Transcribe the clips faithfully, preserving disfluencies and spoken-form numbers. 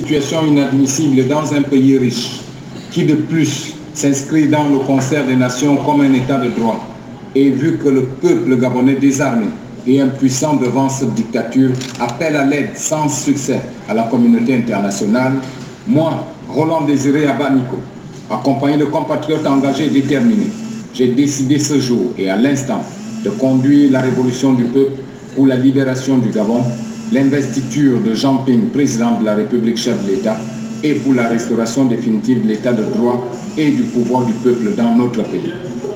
situation inadmissible dans un pays riche, qui de plus s'inscrit dans le concert des nations comme un état de droit, et vu que le peuple gabonais désarmé et impuissant devant cette dictature appelle à l'aide sans succès à la communauté internationale, moi, Roland Désiré Abaniko, accompagné de compatriotes engagés et déterminés, j'ai décidé ce jour et à l'instant de conduire la révolution du peuple pour la libération du Gabon, l'investiture de Jean Ping, président de la République, chef de l'État, et pour la restauration définitive de l'état de droit et du pouvoir du peuple dans notre pays.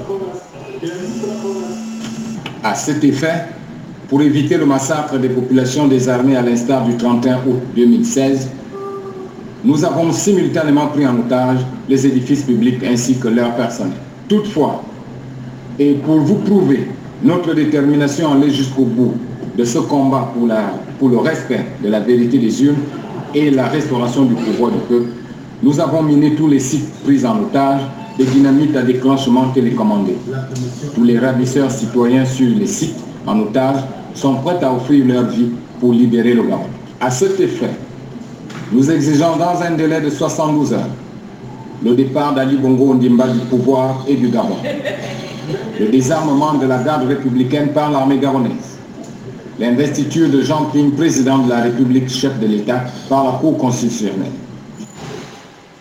À cet effet, pour éviter le massacre des populations désarmées à l'instar du trente et un août deux mille seize, nous avons simultanément pris en otage les édifices publics ainsi que leur personnel. Toutefois, et pour vous prouver notre détermination à aller jusqu'au bout de ce combat pour, la, pour le respect de la vérité des urnes et la restauration du pouvoir du peuple, nous avons miné tous les sites pris en otage, des dynamites à déclenchement télécommandés. Tous les ravisseurs citoyens sur les sites en otage sont prêts à offrir leur vie pour libérer le Gabon. À cet effet, nous exigeons dans un délai de soixante-douze heures le départ d'Ali Bongo Ondimba du pouvoir et du Gabon, le désarmement de la garde républicaine par l'armée gabonaise, l'investiture de Jean Ping, président de la République, chef de l'État, par la Cour constitutionnelle,